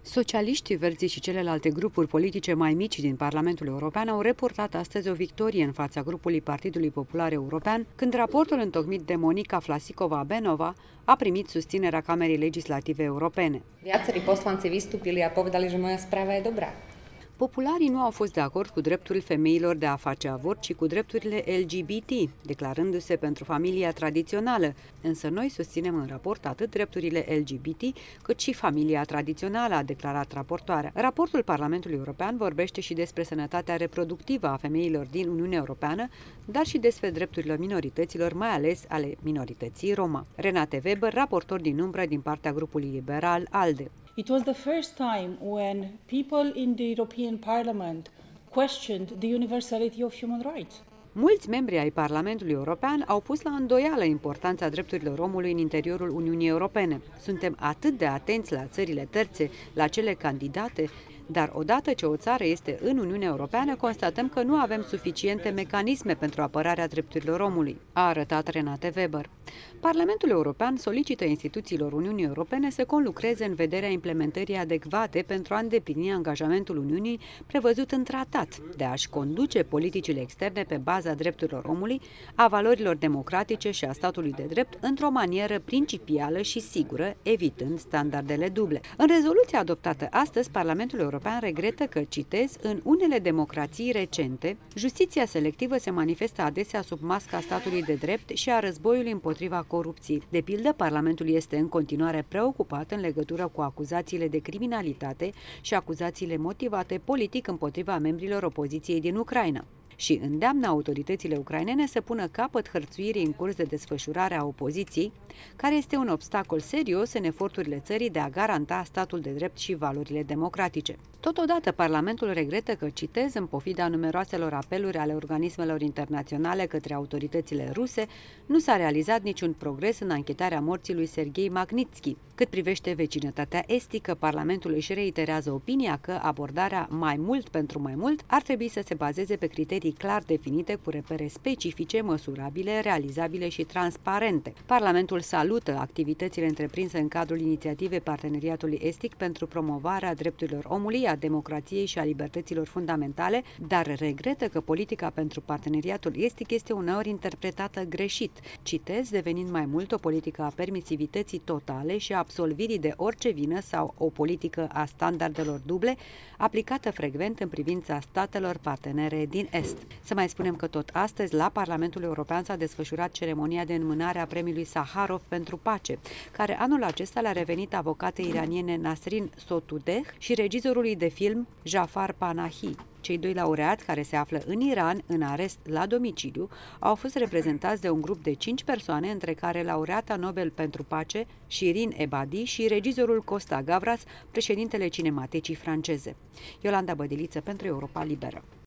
Socialiștii, Verzii și celelalte grupuri politice mai mici din Parlamentul European au reportat astăzi o victorie în fața grupului Partidului Popular European, când raportul întocmit de Monica Flasikova-Benova a primit susținerea Camerei Legislative Europene. Viacerí poslanci vystúpili a povedali, že moja správa je dobrá. Popularii nu au fost de acord cu dreptul femeilor de a face avort și cu drepturile LGBT, declarându-se pentru familia tradițională, însă noi susținem în raport atât drepturile LGBT cât și familia tradițională, a declarat raportoarea. Raportul Parlamentului European vorbește și despre sănătatea reproductivă a femeilor din Uniunea Europeană, dar și despre drepturile minorităților, mai ales ale minorității Roma. Renate Weber, raportor din umbră din partea grupului liberal ALDE. It was the first time when people in the European Parliament questioned the universality of human rights. Mulți membri ai Parlamentului European au pus la îndoială importanța drepturilor omului în interiorul Uniunii Europene. Suntem atât de atenți la țările terțe, la cele candidate, dar odată ce o țară este în Uniunea Europeană, constatăm că nu avem suficiente mecanisme pentru apărarea drepturilor omului, a arătat Renate Weber. Parlamentul European solicită instituțiilor Uniunii Europene să conlucreze în vederea implementării adecvate pentru a îndeplini angajamentul Uniunii prevăzut în tratat de a-și conduce politicile externe pe baza drepturilor omului, a valorilor democratice și a statului de drept într-o manieră principială și sigură, evitând standardele duble. În rezoluția adoptată astăzi, Parlamentul European regretă că, citez, în unele democrații recente, justiția selectivă se manifestă adesea sub masca statului de drept și a războiului împotriva corupției. De pildă, Parlamentul este în continuare preocupat în legătură cu acuzațiile de criminalitate și acuzațiile motivate politic împotriva membrilor opoziției din Ucraina și îndeamnă autoritățile ucrainene să pună capăt hărțuirii în curs de desfășurare a opoziției, care este un obstacol serios în eforturile țării de a garanta statul de drept și valorile democratice. Totodată, Parlamentul regretă că, citez, în pofida numeroaselor apeluri ale organismelor internaționale către autoritățile ruse, nu s-a realizat niciun progres în anchetarea morții lui Serghei Magnitski. Cât privește vecinătatea estică, Parlamentul își reiterează opinia că abordarea mai mult pentru mai mult ar trebui să se bazeze pe criterii clar definite cu repere specifice, măsurabile, realizabile și transparente. Parlamentul salută activitățile întreprinse în cadrul inițiativei Parteneriatului Estic pentru promovarea drepturilor omului, a democrației și a libertăților fundamentale, dar regretă că politica pentru Parteneriatul Estic este uneori interpretată greșit, citez, devenind mai mult o politică a permisivității totale și a absolvirii de orice vină sau o politică a standardelor duble, aplicată frecvent în privința statelor partenere din Est. Să mai spunem că tot astăzi la Parlamentul European s-a desfășurat ceremonia de înmânare a premiului Saharov pentru pace, care anul acesta le-a revenit avocatei iraniene Nasrin Sotoudeh și regizorului de film Jafar Panahi. Cei doi laureați, care se află în Iran, în arest la domiciliu, au fost reprezentați de un grup de 5 persoane, între care laureata Nobel pentru pace, Shirin Ebadi, și regizorul Costa Gavras, președintele Cinematecii franceze. Iolanda Bădiliță pentru Europa Liberă.